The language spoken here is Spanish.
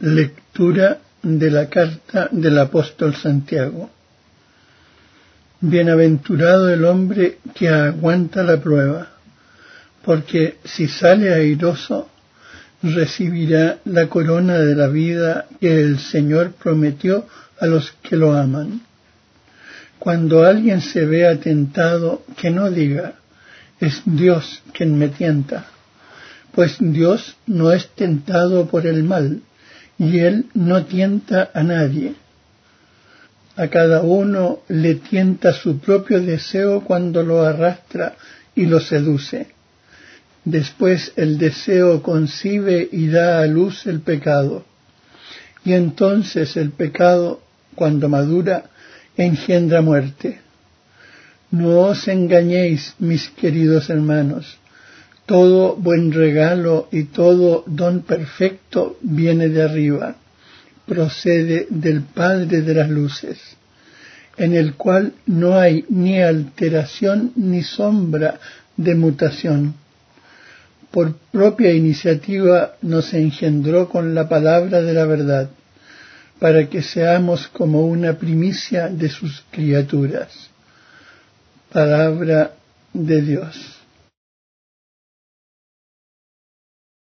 Lectura de la carta del apóstol Santiago. Bienaventurado el hombre que aguanta la prueba, porque si sale airoso, recibirá la corona de la vida que el Señor prometió a los que lo aman. Cuando alguien se vea tentado, que no diga, es Dios quien me tienta, pues Dios no es tentado por el mal, y Él no tienta a nadie. A cada uno le tienta su propio deseo cuando lo arrastra y lo seduce. Después el deseo concibe y da a luz el pecado. Y entonces el pecado, cuando madura, engendra muerte. No os engañéis, mis queridos hermanos. Todo buen regalo y todo don perfecto viene de arriba, procede del Padre de las luces, en el cual no hay ni alteración ni sombra de mutación. Por propia iniciativa nos engendró con la palabra de la verdad, para que seamos como una primicia de sus criaturas. Palabra de Dios.